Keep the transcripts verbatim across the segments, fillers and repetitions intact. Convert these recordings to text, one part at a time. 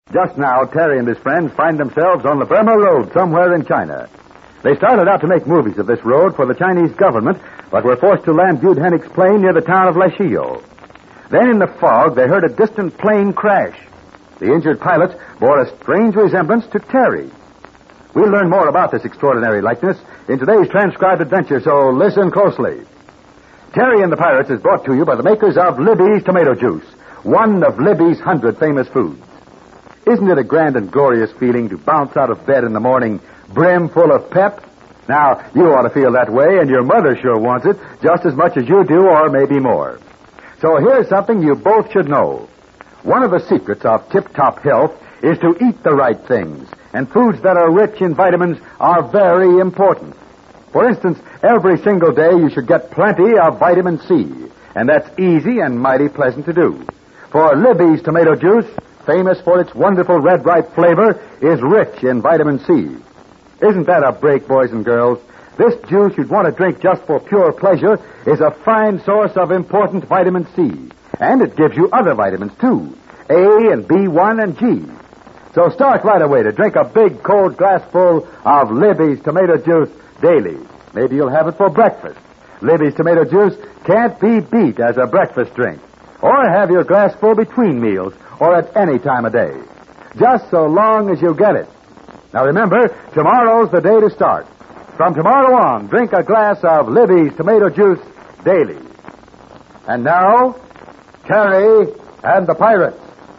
Just now, Terry and his friends find themselves on the Burma Road somewhere in China. They started out to make movies of this road for the Chinese government, but were forced to land Jude Hennick's plane near the town of Lashio. Then in the fog, they heard a distant plane crash. The injured pilot bore a strange resemblance to Terry. We'll learn more about this extraordinary likeness in today's transcribed adventure, so listen closely. Terry and the Pirates is brought to you by the makers of Libby's Tomato Juice, one of Libby's hundred famous foods. Isn't it a grand and glorious feeling to bounce out of bed in the morning brim full of pep? Now, you ought to feel that way, and your mother sure wants it just as much as you do, or maybe more. So here's something you both should know. One of the secrets of tip-top health is to eat the right things, and foods that are rich in vitamins are very important. For instance, every single day you should get plenty of vitamin C, and that's easy and mighty pleasant to do. For Libby's Tomato Juice, famous for its wonderful red ripe flavor, is rich in vitamin C. Isn't that a break, boys and girls? This juice you'd want to drink just for pure pleasure is a fine source of important vitamin C. And it gives you other vitamins, too, A and B one and G. So start right away to drink a big cold glassful of Libby's Tomato Juice daily. Maybe you'll have it for breakfast. Libby's Tomato Juice can't be beat as a breakfast drink. Or have your glassful between meals or at any time of day. Just so long as you get it. Now remember, tomorrow's the day to start. From tomorrow on, drink a glass of Libby's Tomato Juice daily. And now, Terry and the Pirates.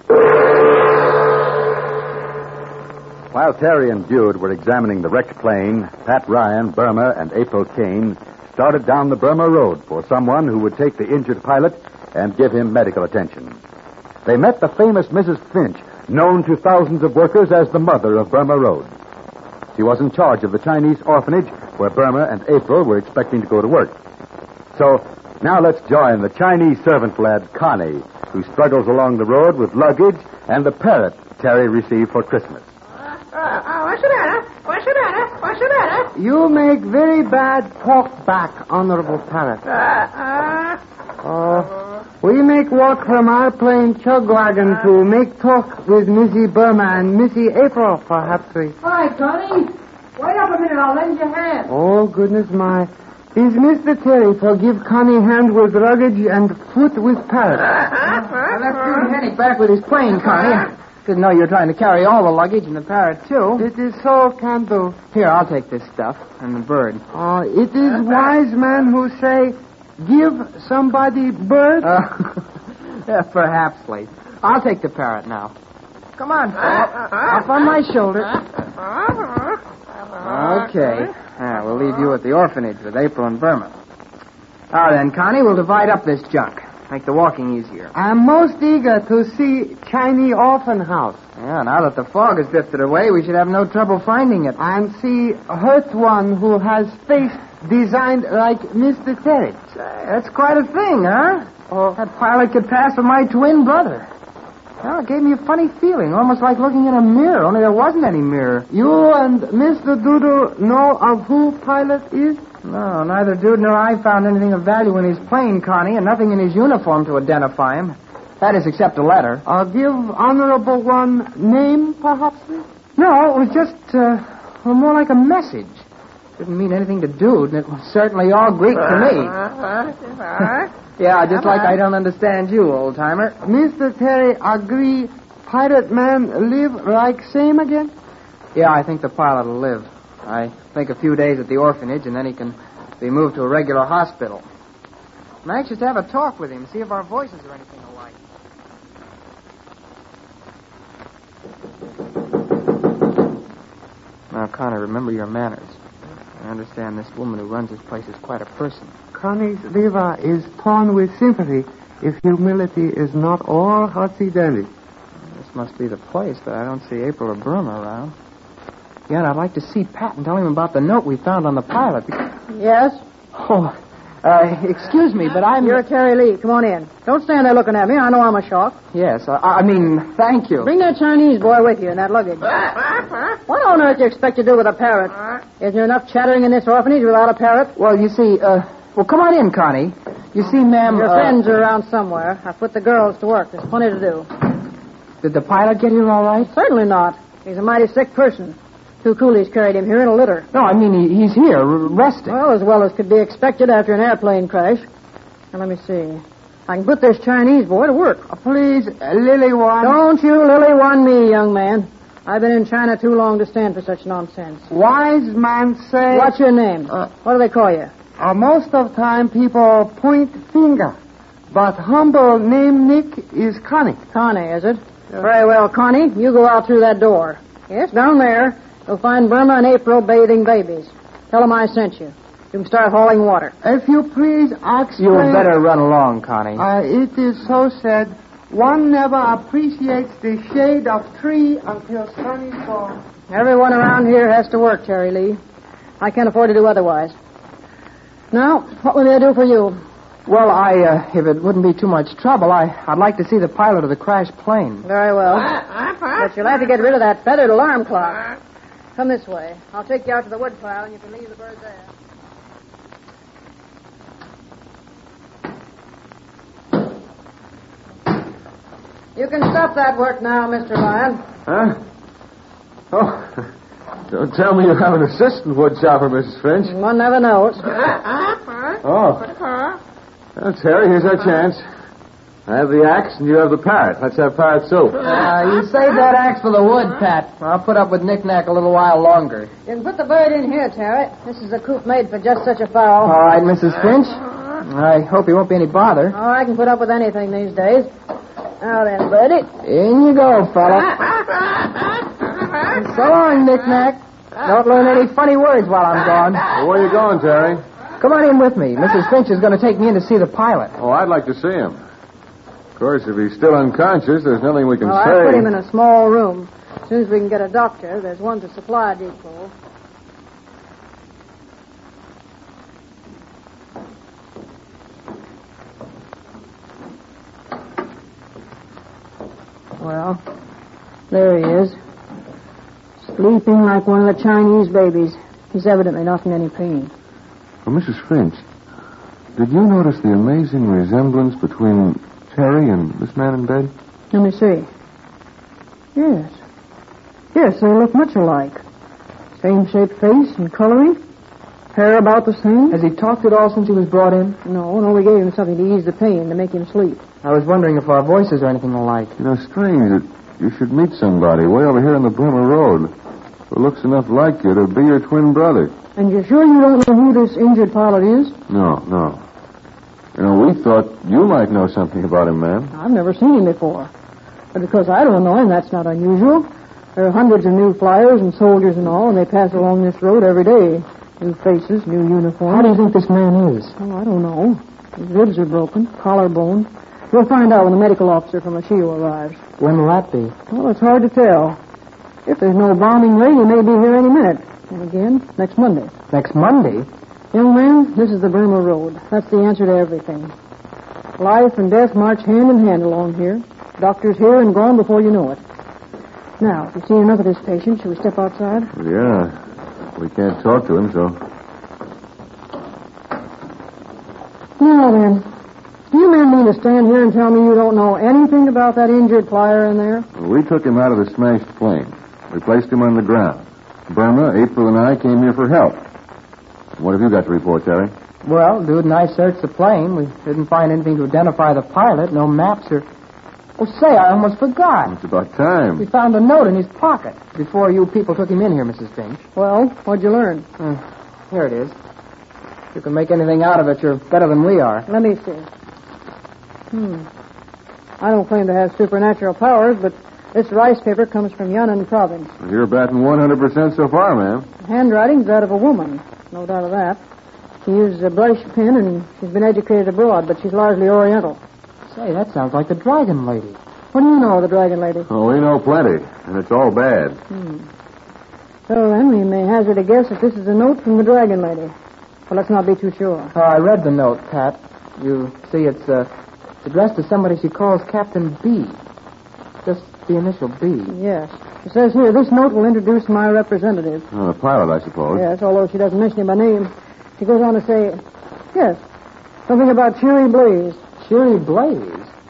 While Terry and Jude were examining the wrecked plane, Pat Ryan, Burma, and April Kane started down the Burma Road for someone who would take the injured pilot and give him medical attention. They met the famous Missus Finch, known to thousands of workers as the mother of Burma Road. She was in charge of the Chinese orphanage where Burma and April were expecting to go to work. So, now let's join the Chinese servant lad, Connie, who struggles along the road with luggage and the parrot Terry received for Christmas. You make very bad talk back, Honorable Parrot. Uh, we make walk from our plane chug wagon to make talk with Missy Burma and Missy April, perhaps we. Hi, Connie. Wait up a minute. I'll lend you a hand. Oh, goodness my. Is Mister Terry forgive Connie hand with luggage and foot with parrot? I left Jude Hennick back with his plane, Connie. Didn't know you were trying to carry all the luggage and the parrot, too. It is so, can do. Here, I'll take this stuff and the bird. Oh, it is wise man who say, give somebody bird. Uh, yeah, perhaps, Lee. I'll take the parrot now. Come on, up, up on my shoulder. Okay. Now, we'll leave you at the orphanage with April and Burma. Now then, Connie, we'll divide up this junk. Make the walking easier. I'm most eager to see Chinese orphan house. Yeah, now that the fog has drifted away, we should have no trouble finding it. And see hurt one who has face designed like Mister Terry. Say, that's quite a thing, huh? Oh. That pilot could pass for my twin brother. Well, it gave me a funny feeling, almost like looking in a mirror, only there wasn't any mirror. You and Mister Doodle know of who pilot is? No, neither Dude nor I found anything of value in his plane, Connie, and nothing in his uniform to identify him. That is, except a letter. I'll give Honorable One name, perhaps? No, it was just, uh, well, more like a message. Didn't mean anything to Dude, and it was certainly all Greek to me. Yeah, just like I don't understand you, old-timer. Mister Terry agree pirate man live like same again? Yeah, I think the pilot will live. I think a few days at the orphanage, and then he can be moved to a regular hospital. I'm anxious to have a talk with him, see if our voices are anything alike. Now, Connor, remember your manners. I understand this woman who runs this place is quite a person. Connie's liver is torn with sympathy if humility is not all hotsy-dandy. This must be the place, but I don't see April or Burma around. Yeah, and I'd like to see Pat and tell him about the note we found on the pilot. Yes? Oh, uh, excuse me, but I'm... You're Terry Lee. Come on in. Don't stand there looking at me. I know I'm a shark. Yes, uh, I mean, thank you. Bring that Chinese boy with you and that luggage. What on earth do you expect to do with a parrot? Isn't there enough chattering in this orphanage without a parrot? Well, you see, uh... Well, come on in, Connie. You see, ma'am... Your uh... friends are around somewhere. I've put the girls to work. There's plenty to do. Did the pilot get here all right? Certainly not. He's a mighty sick person. Two coolies carried him here in a litter. No, I mean, he, he's here, r- resting. Well, as well as could be expected after an airplane crash. Now, let me see. I can put this Chinese boy to work. Uh, please, uh, Lily One. Don't you lily one me, young man. I've been in China too long to stand for such nonsense. Wise man say... What's your name? Uh, what do they call you? Uh, most of time people point finger. But humble name Nick is Connie. Connie, is it? Yeah. Very well, Connie. You go out through that door. Yes, down there. You'll find Burma and April bathing babies. Tell them I sent you. You can start hauling water. If you please explain... You had better run along, Connie. Uh, it is so said, one never appreciates the shade of tree until sun is gone. Everyone around here has to work, Terry Lee. I can't afford to do otherwise. Now, what will I do for you? Well, I, uh, if it wouldn't be too much trouble, I, I'd like to see the pilot of the crashed plane. Very well. But you'll have to get rid of that feathered alarm clock. Come this way. I'll take you out to the wood pile, and you can leave the bird there. You can stop that work now, Mister Lyon. Huh? Oh, don't tell me you have an assistant wood chopper, Missus Finch. One never knows. Oh. Well, Terry, here's our chance. I have the axe, and you have the parrot. Let's have parrot soup. Uh, you save that axe for the wood, Pat. I'll put up with knick-knack a little while longer. You can put the bird in here, Terry. This is a coop made for just such a fowl. All right, Missus Finch. I hope he won't be any bother. Oh, I can put up with anything these days. Now then, birdie. In you go, fella. So long, knick-knack. Don't learn any funny words while I'm gone. Well, where are you going, Terry? Come on in with me. Missus Finch is going to take me in to see the pilot. Oh, I'd like to see him. Of course, if he's still unconscious, there's nothing we can Oh, say. I put him in a small room. As soon as we can get a doctor, there's one to supply depot. Well, there he is. Sleeping like one of the Chinese babies. He's evidently not in any pain. Well, Missus Finch, did you notice the amazing resemblance between Terry and this man in bed? Let me see. Yes. Yes, they look much alike. Same shaped face and coloring. Hair about the same. Has he talked at all since he was brought in? No, no, we gave him something to ease the pain, to make him sleep. I was wondering if our voices are anything alike. You know, strange that you should meet somebody way over here on the Bremer Road who looks enough like you to be your twin brother. And you're sure you don't know who this injured pilot is? No, no. You know, we thought you might know something about him, ma'am. I've never seen him before. But because I don't know him, that's not unusual. There are hundreds of new flyers and soldiers and all, and they pass along this road every day. New faces, new uniforms. How do you think this man is? Oh, I don't know. His ribs are broken, collarbone. We'll find out when the medical officer from Ashio arrives. When will that be? Well, it's hard to tell. If there's no bombing raid, he may be here any minute. And again, next Monday. Next Monday? Young man, this is the Burma Road. That's the answer to everything. Life and death march hand in hand along here. Doctor's here and gone before you know it. Now, if you've seen enough of this patient, shall we step outside? Yeah. We can't talk to him, so... Now then, do you men mean to stand here and tell me you don't know anything about that injured flyer in there? We took him out of the smashed plane. We placed him on the ground. Burma, April, and I came here for help. What have you got to report, Terry? Well, Dude and I searched the plane. We didn't find anything to identify the pilot. No maps or... Oh, say, I almost forgot. It's about time. We found a note in his pocket before you people took him in here, Missus Finch. Well, what'd you learn? Uh, here it is. If you can make anything out of it, you're better than we are. Let me see. Hmm. I don't claim to have supernatural powers, but this rice paper comes from Yunnan province. You're batting one hundred percent so far, ma'am. The handwriting's that of a woman. No doubt of that. She uses a brush pen, and she's been educated abroad, but she's largely Oriental. Say, that sounds like the Dragon Lady. What do you know of the Dragon Lady? Oh, we know plenty, and it's all bad. Hmm. So then, we may hazard a guess that this is a note from the Dragon Lady. But let's not be too sure. Uh, I read the note, Pat. You see, it's, uh, it's addressed to somebody she calls Captain B. Just the initial B. Yes. It says here, this note will introduce my representative. Oh, the pilot, I suppose. Yes, although she doesn't mention him by name. She goes on to say, yes, something about Cheery Blaze. Cheery Blaze?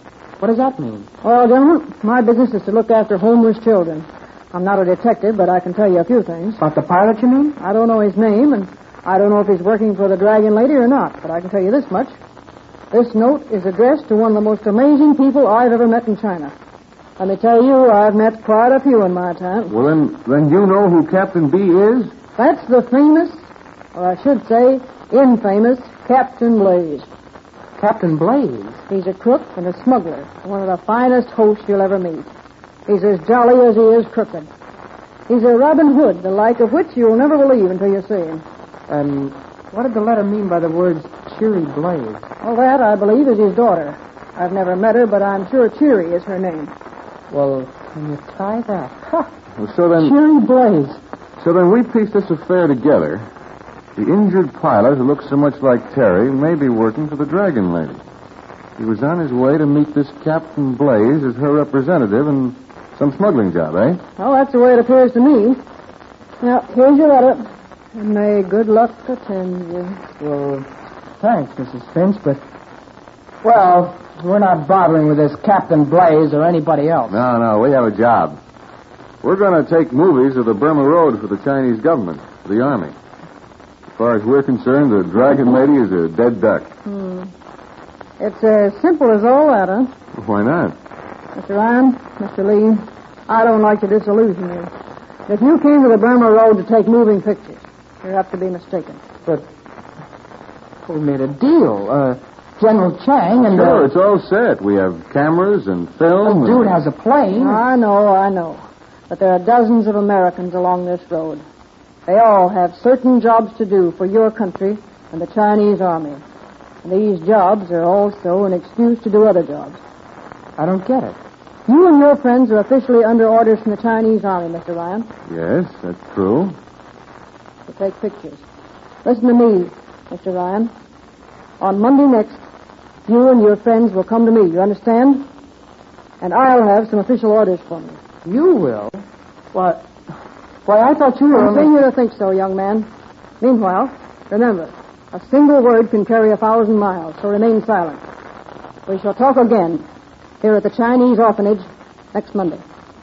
What does that mean? Well, gentlemen, my business is to look after homeless children. I'm not a detective, but I can tell you a few things. About the pilot, you mean? I don't know his name, and I don't know if he's working for the Dragon Lady or not, but I can tell you this much. This note is addressed to one of the most amazing people I've ever met in China. Let me tell you, I've met quite a few in my time. Well, then, then you know who Captain B is? That's the famous, or I should say, infamous Captain Blaze. Captain Blaze? He's a crook and a smuggler, one of the finest hosts you'll ever meet. He's as jolly as he is crooked. He's a Robin Hood, the like of which you'll never believe until you see him. And what did the letter mean by the words Cheery Blaze? Well, that, I believe, is his daughter. I've never met her, but I'm sure Cheery is her name. Well, can you try that? Huh. Well, so then... Cheery Blaze. So then we piece this affair together. The injured pilot who looks so much like Terry may be working for the Dragon Lady. He was on his way to meet this Captain Blaze as her representative in some smuggling job, eh? Well, that's the way it appears to me. Now, here's your letter. And may good luck attend you. Well, thanks, Missus Finch, but... Well, we're not bothering with this Captain Blaze or anybody else. No, no, we have a job. We're going to take movies of the Burma Road for the Chinese government, for the Army. As far as we're concerned, the Dragon Lady is a dead duck. Hmm. It's as simple as all that, huh? Why not? Mister Ryan, Mister Lee, I don't like to disillusion you. If you came to the Burma Road to take moving pictures, you're apt to be mistaken. But we made a deal. Uh, General Chang and... Sure, uh, it's all set. We have cameras and film. The dude and... has a plane. I know, I know. But there are dozens of Americans along this road. They all have certain jobs to do for your country and the Chinese Army. And these jobs are also an excuse to do other jobs. I don't get it. You and your friends are officially under orders from the Chinese Army, Mister Ryan. Yes, that's true. To take pictures. Listen to me, Mister Ryan. On Monday next, you and your friends will come to me, you understand? And I'll have some official orders from you. You will? Why, why, I thought you were... Continue to think so, young man. Meanwhile, remember, a single word can carry a thousand miles, so remain silent. We shall talk again here at the Chinese orphanage next Monday.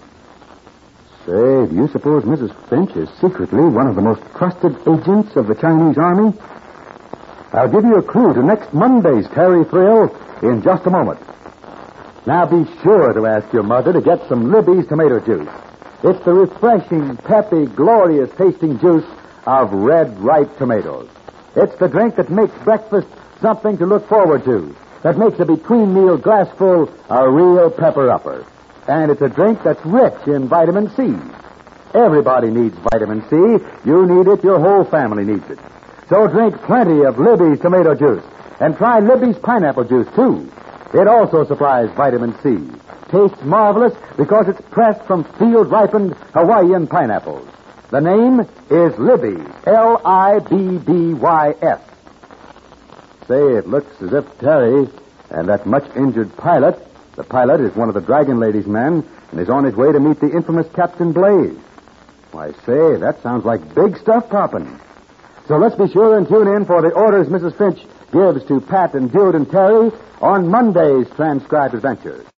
Say, do you suppose Missus Finch is secretly one of the most trusted agents of the Chinese Army? I'll give you a clue to next Monday's Terry Thrill in just a moment. Now be sure to ask your mother to get some Libby's tomato juice. It's the refreshing, peppy, glorious tasting juice of red, ripe tomatoes. It's the drink that makes breakfast something to look forward to, that makes a between-meal glassful a real pepper-upper. And it's a drink that's rich in vitamin C. Everybody needs vitamin C. You need it, your whole family needs it. So drink plenty of Libby's tomato juice. And try Libby's pineapple juice, too. It also supplies vitamin C. Tastes marvelous because it's pressed from field-ripened Hawaiian pineapples. The name is Libby's, L I B B Y S. Say, it looks as if Terry and that much-injured pilot, the pilot is one of the Dragon Lady's men and is on his way to meet the infamous Captain Blaze. Why, say, that sounds like big stuff popping. So let's be sure and tune in for the orders Missus Finch gives to Pat and Jude and Terry on Monday's transcribed adventures.